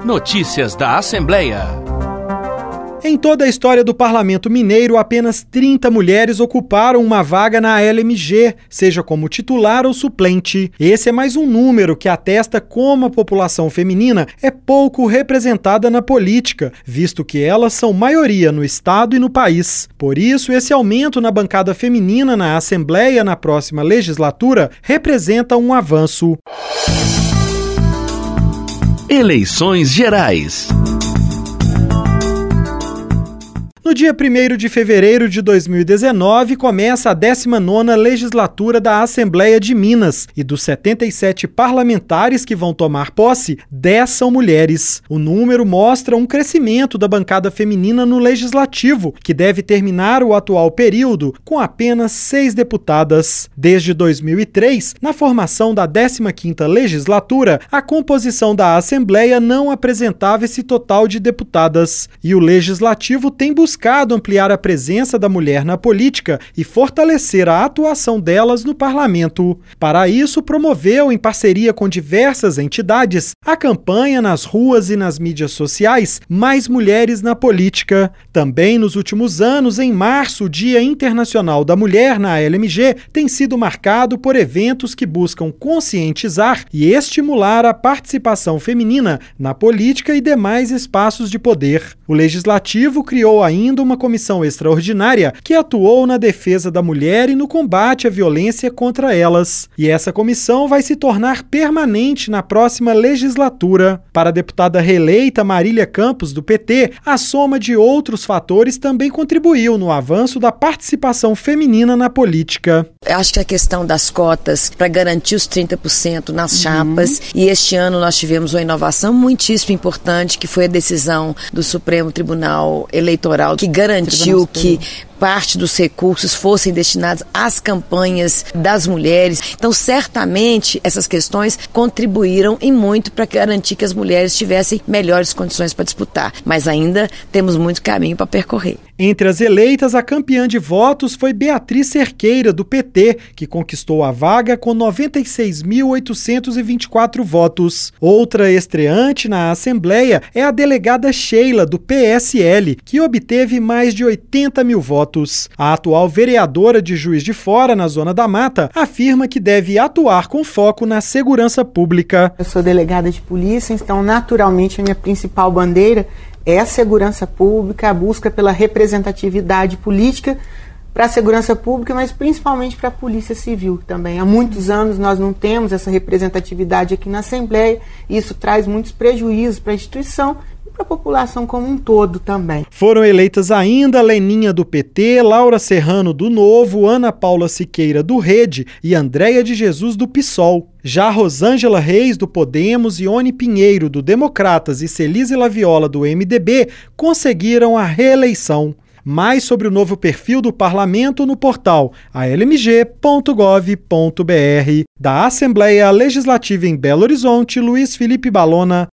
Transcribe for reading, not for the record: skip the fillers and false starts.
Notícias da Assembleia. Em toda a história do Parlamento Mineiro, apenas 30 mulheres ocuparam uma vaga na LMG, seja como titular ou suplente. Esse é mais um número que atesta como a população feminina é pouco representada na política, visto que elas são maioria no Estado e no país. Por isso, esse aumento na bancada feminina na Assembleia na próxima legislatura representa um avanço. Eleições gerais. No dia 1º de fevereiro de 2019, começa a 19ª legislatura da Assembleia de Minas e dos 77 parlamentares que vão tomar posse, 10 são mulheres. O número mostra um crescimento da bancada feminina no Legislativo, que deve terminar o atual período com apenas 6 deputadas. Desde 2003, na formação da 15ª legislatura, a composição da Assembleia não apresentava esse total de deputadas. E o Legislativo tem buscado ampliar a presença da mulher na política e fortalecer a atuação delas no parlamento. Para isso, promoveu, em parceria com diversas entidades, a campanha nas ruas e nas mídias sociais Mais Mulheres na Política. Também nos últimos anos, em março, o Dia Internacional da Mulher na LMG tem sido marcado por eventos que buscam conscientizar e estimular a participação feminina na política e demais espaços de poder. O Legislativo criou ainda uma comissão extraordinária que atuou na defesa da mulher e no combate à violência contra elas. E essa comissão vai se tornar permanente na próxima legislatura. Para a deputada reeleita Marília Campos, do PT, a soma de outros fatores também contribuiu no avanço da participação feminina na política. Eu acho que a questão das cotas para garantir os 30% nas chapas, e este ano nós tivemos uma inovação muitíssimo importante, que foi a decisão do Supremo Tribunal Eleitoral, que garantiu que parte dos recursos fossem destinados às campanhas das mulheres. Então, certamente, essas questões contribuíram e muito para garantir que as mulheres tivessem melhores condições para disputar. Mas ainda temos muito caminho para percorrer. Entre as eleitas, a campeã de votos foi Beatriz Cerqueira, do PT, que conquistou a vaga com 96.824 votos. Outra estreante na Assembleia é a delegada Sheila, do PSL, que obteve mais de 80 mil votos. A atual vereadora de Juiz de Fora, na Zona da Mata, afirma que deve atuar com foco na segurança pública. Eu sou delegada de polícia, então naturalmente a minha principal bandeira é a segurança pública, a busca pela representatividade política para a segurança pública, mas principalmente para a Polícia Civil também. Há muitos anos nós não temos essa representatividade aqui na Assembleia e isso traz muitos prejuízos para a instituição e para a população como um todo também. Foram eleitas ainda Leninha, do PT, Laura Serrano, do Novo, Ana Paula Siqueira, do Rede e Andréia de Jesus, do PSOL. Já Rosângela Reis, do Podemos, Ione Pinheiro, do Democratas e Celise Laviola, do MDB, conseguiram a reeleição. Mais sobre o novo perfil do parlamento no portal almg.gov.br. Da Assembleia Legislativa em Belo Horizonte, Luiz Felipe Balona.